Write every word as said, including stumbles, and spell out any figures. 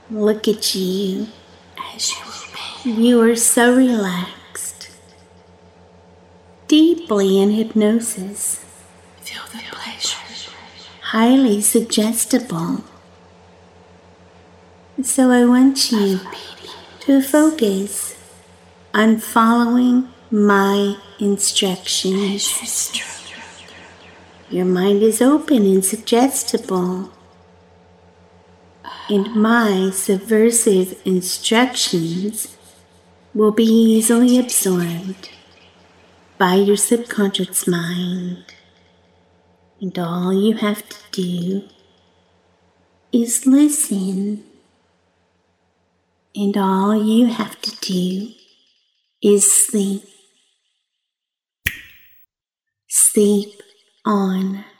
Look at you as you obey. You are so relaxed, deeply in hypnosis. Feel the pleasure. Highly suggestible. So I want you to focus on following my instructions. Your mind is open and suggestible, and my subversive instructions will be easily absorbed by your subconscious mind. And all you have to do is listen. And all you have to do is sleep. Sleep on.